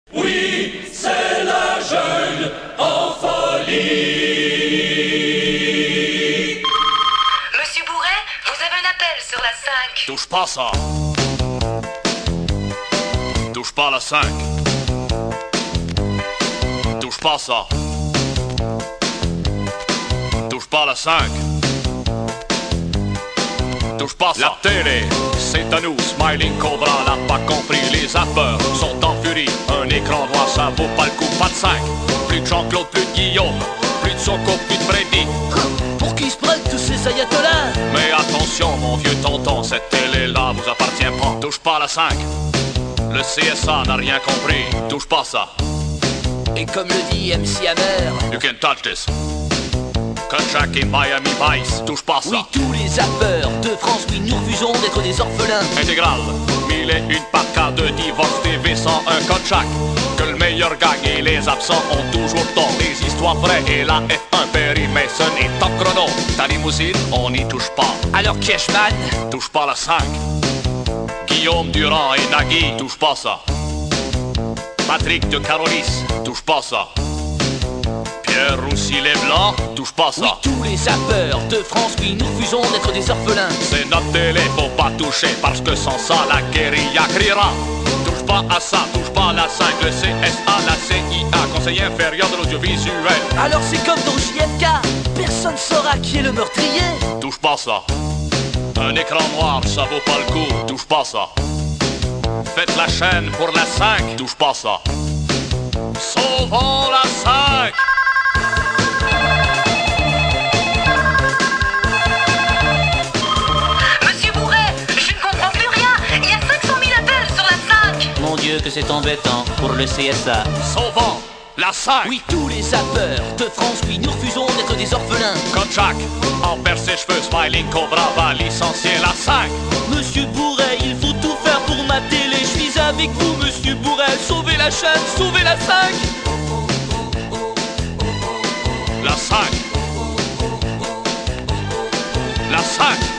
Oui, c'est la jungle en folie. Monsieur Bourret, vous avez un appel sur la 5. Touche pas ça. Touche pas la 5. Touche pas ça. Touche pas la 5. Touche pas ça. La télé, c'est à nous. Smiling Cobra n'a pas compris. Les zappeurs sont en furie. Un écran noir, ça vaut pas le coup. Pas de 5. Plus de Jean-Claude, plus de Guillaume. Plus de Soko, plus de Freddy. Pour qui se prennent tous ces ayatollahs? Mais attention, mon vieux tonton, cette télé-là vous appartient pas. Touche pas la 5. Le CSA n'a rien compris. Touche pas ça. Et comme le dit MC Hammer, You can touch this. Kotchak et Miami Vice. Touche pas ça. oui, tous les zappeurs de France, oui, nous refusons d'être des orphelins. Intégral, 1001 par cas de divorce TV sans un Kotchak. Que le meilleur gagne et les absents ont toujours tort. Les histoires vraies et la F1 Perry Mason et top chrono. Ta limousine, on n'y touche pas. Alors Cashman, Touche pas la 5. Guillaume Durand et Nagui. Touche pas ça. Patrick de Carolis. Touche pas ça. Pierre Roussy les Blancs. Touche pas ça. oui, tous les zappeurs de France, oui, nous refusons d'être des orphelins. C'est notre télé, faut pas toucher parce que sans ça la guérilla criera. Touche pas à ça, touche pas à la 5, le CSA, la CIA, Conseil inférieur de l'audiovisuel. Alors c'est comme dans JFK, personne saura qui est le meurtrier. Touche pas ça. Un écran noir, ça vaut pas le coup. Touche pas ça. Faites la chaîne pour la 5. Touche pas ça. Sauvons la 5. Monsieur Bourret, je ne comprends plus rien. Il y a 500 000 appels sur la 5. Mon Dieu que c'est embêtant pour le CSA. Sauvons la 5. Oui, tous les zappeurs de France, oui, nous refusons d'être des orphelins. Kotchak, en perd ses cheveux, Smiling Cobra va licencier la 5. Monsieur Bourret, il faut tout faire pour ma télé. Je suis avec vous, Monsieur Bourret. Sauvez la chaîne, sauvez la 5. La 5. La 5.